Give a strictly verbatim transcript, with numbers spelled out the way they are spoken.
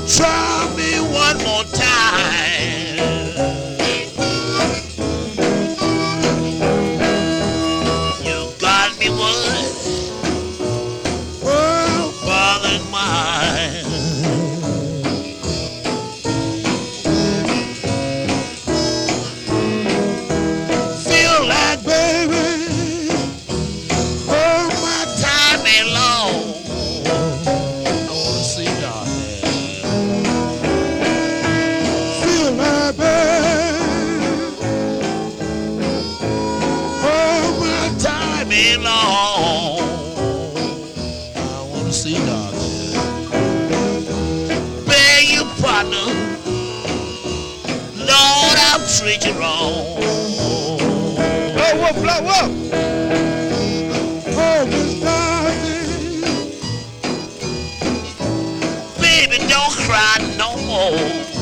Try me one more time. You got me worried, oh, bothering mine. Feel like, baby, oh, my time ain't long. I wanna see darling. Feel like, baby, oh, my time ain't long. I wanna see darling. Beg you, partner, Lord, I'll treat you wrong. Blow up, blow up. Oh, Miss Darcy, baby, don't cry no more.